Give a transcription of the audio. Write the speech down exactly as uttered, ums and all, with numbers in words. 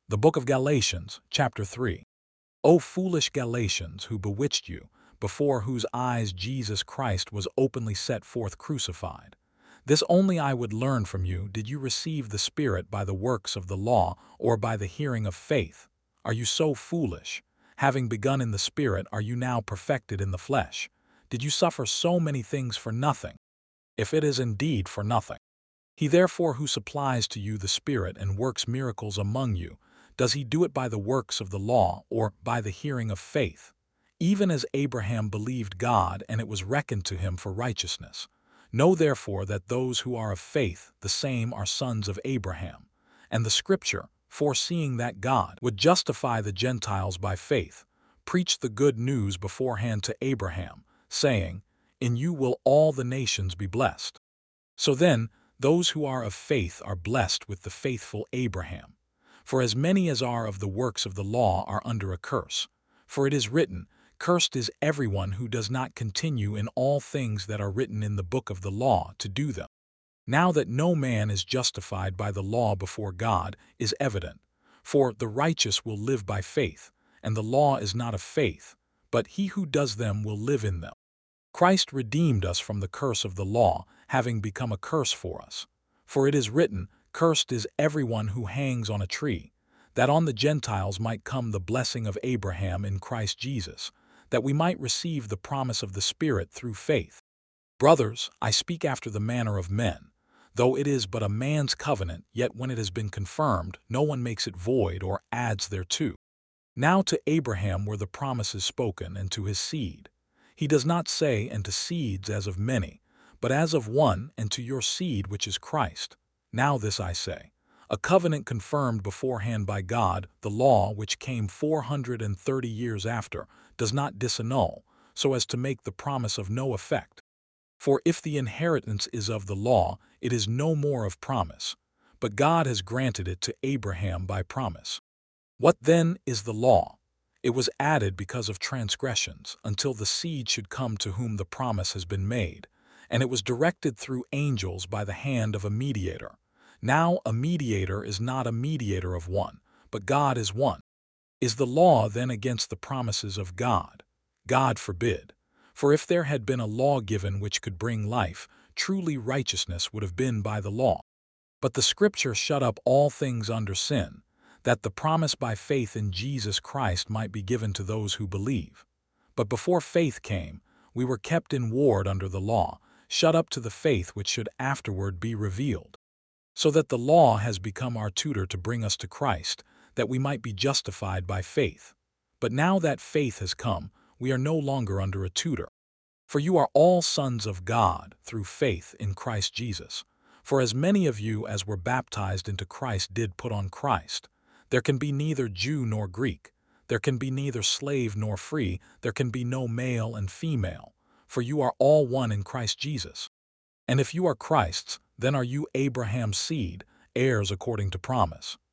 The Book of Galatians, chapter three. O foolish Galatians, who bewitched you, before whose eyes Jesus Christ was openly set forth crucified. This only I would learn from you: did you receive the Spirit by the works of the law, or by the hearing of faith? Are you so foolish? Having begun in the Spirit, are you now perfected in the flesh? Did you suffer so many things for nothing? If it is indeed for nothing. He therefore who supplies to you the Spirit and works miracles among you, does he do it by the works of the law, or by the hearing of faith? Even as Abraham believed God, and it was reckoned to him for righteousness. Know therefore that those who are of faith, the same are sons of Abraham. And the Scripture, foreseeing that God would justify the Gentiles by faith, preached the good news beforehand to Abraham, saying, "In you will all the nations be blessed." So then, those who are of faith are blessed with the faithful Abraham. For as many as are of the works of the law are under a curse. For it is written, "Cursed is everyone who does not continue in all things that are written in the book of the law to do them." Now that no man is justified by the law before God is evident. For the righteous will live by faith, and the law is not of faith, but he who does them will live in them. Christ redeemed us from the curse of the law, having become a curse for us. For it is written, "Cursed is everyone who hangs on a tree," that on the Gentiles might come the blessing of Abraham in Christ Jesus, that we might receive the promise of the Spirit through faith. Brothers, I speak after the manner of men. Though it is but a man's covenant, yet when it has been confirmed, no one makes it void or adds thereto. Now to Abraham were the promises spoken, and to his seed. He does not say, "and to seeds as of many," but as of one, "and to your seed which is Christ." Now this I say, a covenant confirmed beforehand by God, the law, which came four hundred and thirty years after, does not disannul, so as to make the promise of no effect. For if the inheritance is of the law, it is no more of promise, but God has granted it to Abraham by promise. What then is the law? It was added because of transgressions, until the seed should come to whom the promise has been made, and it was directed through angels by the hand of a mediator. Now a mediator is not a mediator of one, but God is one. Is the law then against the promises of God? God forbid. For if there had been a law given which could bring life, truly righteousness would have been by the law. But the Scripture shut up all things under sin, that the promise by faith in Jesus Christ might be given to those who believe. But before faith came, we were kept in ward under the law, shut up to the faith which should afterward be revealed. So that the law has become our tutor to bring us to Christ, that we might be justified by faith. But now that faith has come, we are no longer under a tutor. For you are all sons of God through faith in Christ Jesus. For as many of you as were baptized into Christ did put on Christ. There can be neither Jew nor Greek. There can be neither slave nor free. There can be no male and female. For you are all one in Christ Jesus. And if you are Christ's, then are you Abraham's seed, heirs according to promise.